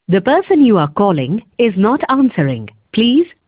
The person you are calling is not answering. Please